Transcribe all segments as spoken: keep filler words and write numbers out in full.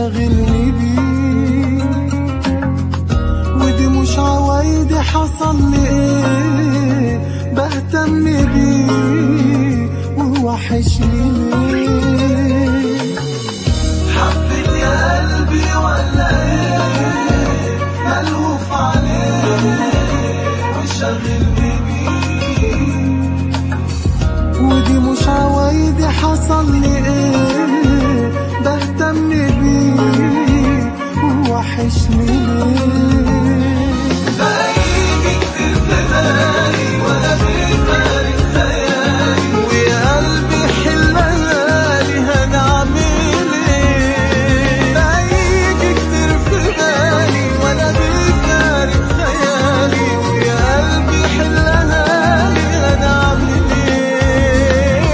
شاغلني بيه، ودي مش عوايدي حصل لي ايه بهتم بيه ووحشني ليه. حبيت يا قلبي ولا ايه ملهوف عليه وشاغلني بيه، ودي مش عوايدي حصل لي ايه بهتم بيه ووحشني ليه. بقيلي كتير في بالي ولا بيفارق خيالي، ويا قلبي حلالي هنعمل ايه. بقيلي كتير في بالي ولا بيفارق خيالي، ويا قلبي حلالي هنعمل ايه.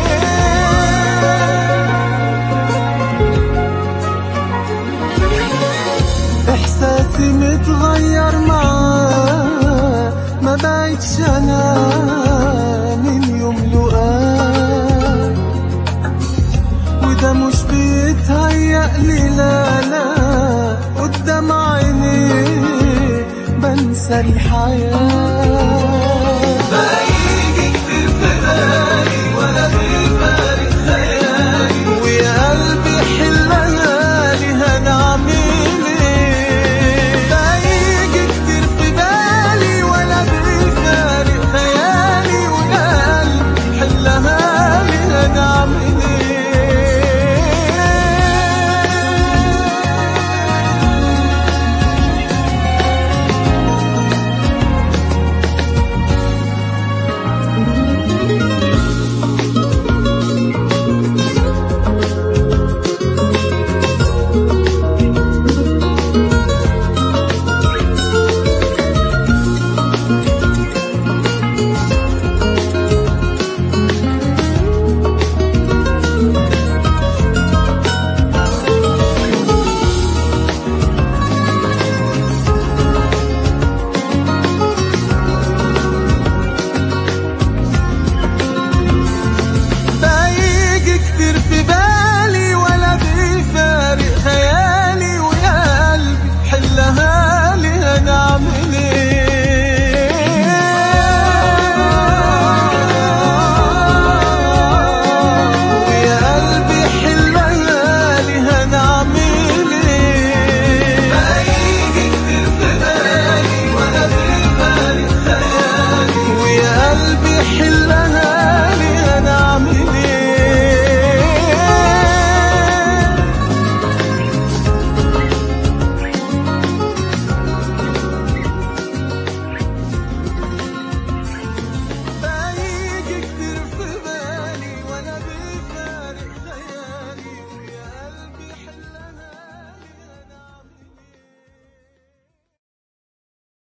احساسي متغير معاه ما بقتش انا من يوم لقاه، وده مش بيتهيألي لا لا قدام عينيه بنسى الحياة. بقيلي كتير في بالي ولا بيفارق خيالي، ويا قلبي حلالي هنعمل ايه. بقيلي كتير في بالي ولا بيفارق خيالي، ويا قلبي حلالي هنعمل